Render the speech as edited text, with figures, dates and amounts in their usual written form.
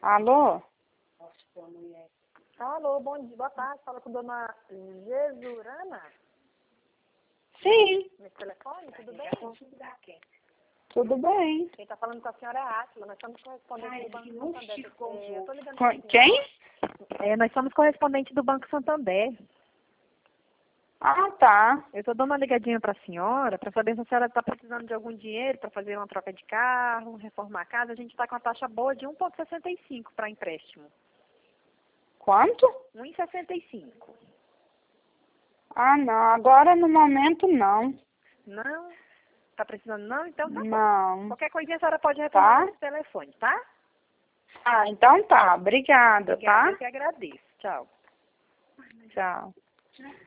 Alô? Alô, bom dia, boa tarde. Fala com a dona Jesurana. Sim, Nesse telefone, tudo bem? tudo bem. Quem está falando com a senhora é a Átila. Nós somos correspondentes do Banco Santander. Eu tô ligando Com pra senhora. quem? Nós somos correspondentes do Banco Santander. Ah, tá. Eu estou dando uma ligadinha para a senhora para saber se a senhora está precisando de algum dinheiro para fazer uma troca de carro, reformar a casa. A gente está com uma taxa boa de 1,65 para empréstimo. Quanto? 1,65. Ah, não. Agora no momento não. Não? Tá precisando não? Então tá bom. Não. Qualquer coisinha a senhora pode retornar Tá? nesse telefone, tá? Ah, então tá. Obrigada, Obrigada, tá? eu que agradeço. Tchau. Tchau.